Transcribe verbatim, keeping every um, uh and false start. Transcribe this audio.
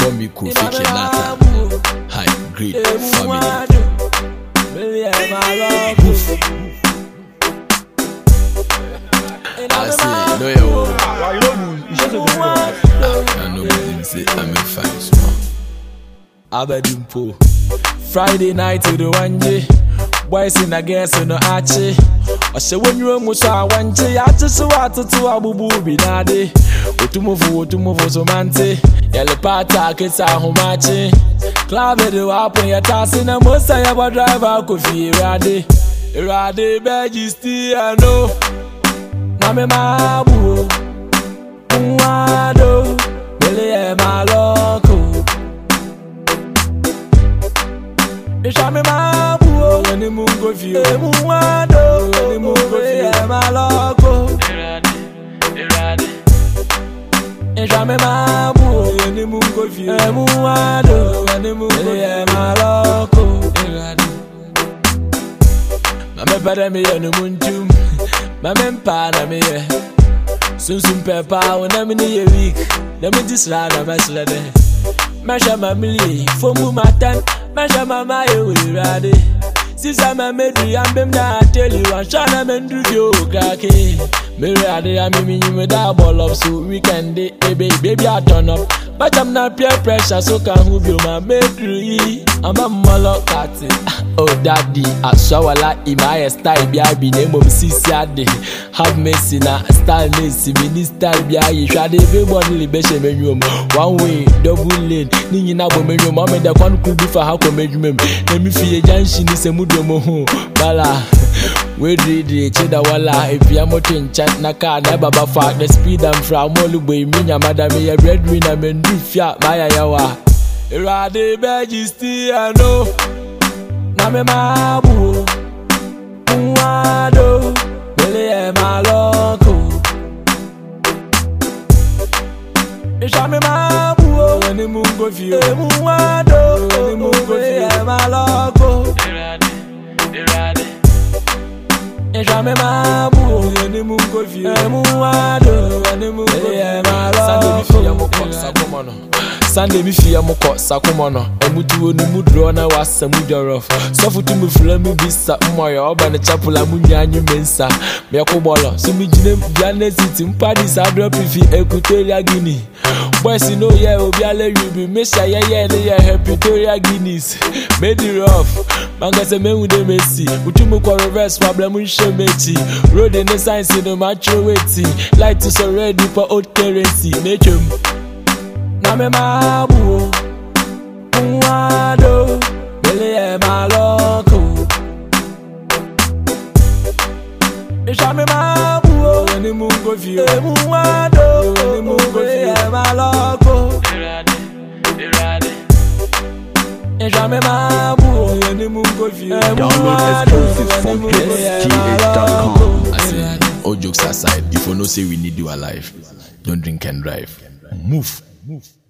call me Kofi Kenata. High grade family. I say, no, yo. I know what say, I'm a fan, so. Abedimpo. Friday night to the one day. Boys in a guess in the archie. I say when you almost saw one day, I just saw to Abu Booby Nade. What to move, what to move, so mante. Yellow pata, kids are home matching. Club it up when you're tossing a most I ever drive out could feel Rade. Rade, Begisty, I know. Mame Mabu, Wado, Billy, my loco. Ishame Mabu, when the moon go feel, Wado, when the moon go feel, my loco. Ishame Mabu, when the moon go feel, Wado, when the moon go feel, my loco. Mame better me on the moon too. My men pana me soon soon pepper when I'm in a week. Let me just run a mess leather. Masha my millie, for mu matan, Masha my my way ready. Since I'm a medley, I'm them that tell you, I'm trying to mend you, Kaki. Me ready, I'm in with a ball up so we can day, baby, baby, I turn up. But I'm not peer pressure, so can who be my medley. I'm a molo cat. Oh daddy, I saw a lot in my style, be name of Sisiade. Have mercy na style lazy, minister be I shall everybody beshe menu. One way, double lane, Nina Bomenu, Mamma, the one could be for how come you mem. Let me feel a junction is a mudomo. Bala, we did it, Cheda Walla, if you are motin chat naka, never buffer the speed and from Molubu, Minya Madame, a breadwinner, and do fiat, Maya Yawa. Rade Begisty, I know. Name Mabu, Wado, Billy, my loco. Ishame Mabu, when the moon go feel, Wado, when the moon go feel, my loco. Ishame Mabu, when the moon go feel, Wado, when the moon go feel, my loco. Sunday me fear mo ko sakomono emudu onu mudro na wasa mudorof so futu me fula me bisa moyo oba na chapula munyanyu mensa me yakobolo so me gine biane city mpadi sa drop fi Equatorial Guinea boys no yeah obi ale you be me sha yeah yeah yeah Equatorial Guineas made it rough manga se me unde mesi utumu ko reverse problem nshe mechi road in the science no macho waiting like to so ready for old currency nature. Name Mabu, Wado, Billy, my loco. Ishame Mabu, when the moon go feel, Wado, when the moon go feel, my loco. Ishame Mabu, when the moon go feel, download exclusives from S G H dot com. I say, all jokes aside, if you know say we need you alive, don't drink and drive. Move. Move.